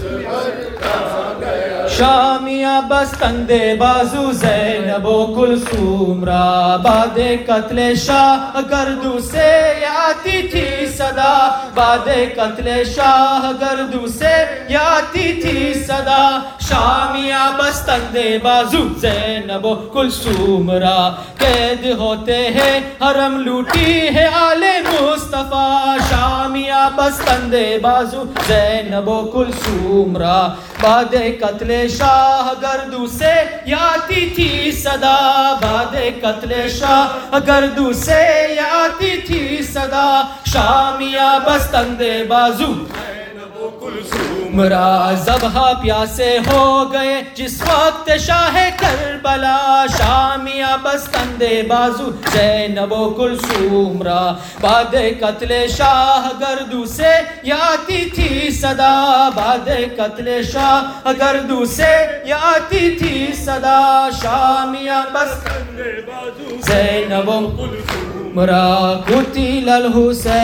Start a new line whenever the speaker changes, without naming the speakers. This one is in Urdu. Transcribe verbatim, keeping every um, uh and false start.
شامیہ بستندے بازو زینب و کلثوم را، بعد قتل شاہ گردو سے آتی تھی صدا، بعد قتل شاہ گردو سے آتی تھی صدا، شامیہ بستندے بازو زینب و کلثوم را، قید ہوتے ہیں حرم لوٹی ہے آل مصطفیٰ، شامیہ بستندے بازو زینب و کلثوم را، بعد قتل شاہ گردو سے آتی تھی صدا، بعد قتل شاہ گردو سے آتی تھی صدا، شامیہ بستندے بازو مرا، ذبح پیاسے ہو گئے جس وقت شاہ کربلا، شامیہ بستندے بازو زینب و کلثوم را، بعد قتل شاہ گردو سے آتی تھی صدا، بعد قتل شاہ گردو سے آتی تھی صدا، شامیہ بستندے بازو زینب و کلثوم را، قتل الحسین